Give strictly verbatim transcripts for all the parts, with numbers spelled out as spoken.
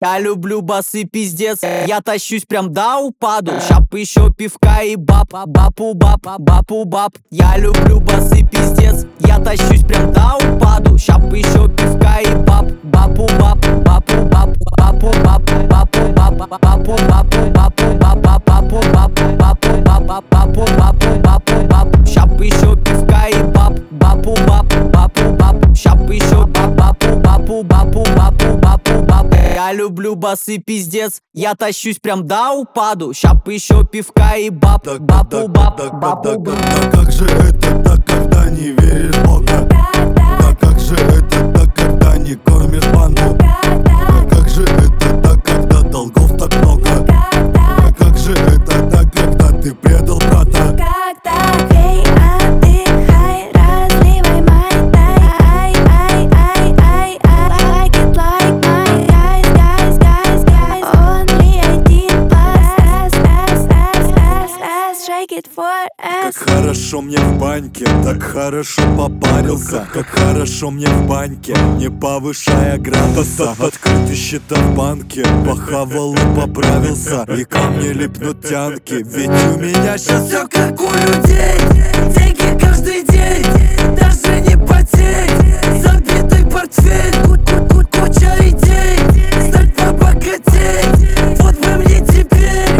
Я люблю басы пиздец, я тащусь прям до упаду. Щап еще пивка и баб, бапу баб, бапу баб. Я люблю басы пиздец, я тащусь прям до упаду. Щап еще пивка и баб, бапу баб, бапу баб, бапу баб, бапу баб, бапу бапу бапу баб, бапу баб, бапу баб, бапу бапу бапу баб. Щап еще пивка и баб, бапу баб, бапу баб. Щап еще баб, бапу бапу бапу бапу бапу баб. Я люблю басы пиздец, я тащусь прям до упаду. Щап еще пивка и баб, бапу баб, бапу баб. Да как же это так, когда не веришь в Бога? Да как же это так, когда не кормишь банду? Да как же это так, когда долгов так много? Да как же это так, когда ты предал брата? Эй, отдыхай, разливай майтай. Ай, ай, ай, ай, ай, like it like my guys, guys, guys, guys. Only один plus, S, S, S, S, S, shake it for Как S. хорошо мне в баньке, так хорошо попарился. Как хорошо мне в баньке, не повышая градуса. Открытые счета в банке, похавал и поправился. И ко мне липнут тянки, ведь у меня сейчас Все как у людей, деньги каждый день, даже не потеть. Забитый портфель, куча идей, стать побогатеть. Вот бы мне теперь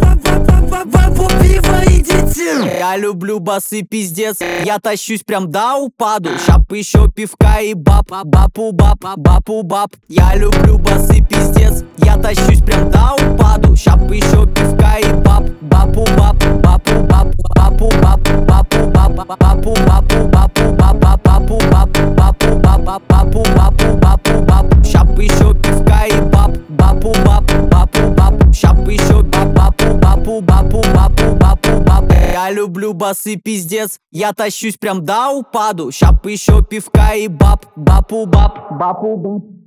бабу, пиво и детей. Я люблю басы пиздец, я тащусь прям до упаду. Щап еще пивка и баб, бапу баб, бапу баб. Я люблю басы пиздец, я тащусь прям до упаду. Щап еще пивка и баб, бапу баб, бапу баб, бапу баб, бапу баб, бапу бапу бапу баб, бапу баб, бапу баб, бапу бапу бапу баб. Щап еще пивка и баб, бапу баб, бапу баб. Щап еще баб, бапу бапу бапу бапу бапу баб. Я люблю басы пиздец, я тащусь прям до упаду. Щап еще пивка и баб, бапу баб, бапу баб.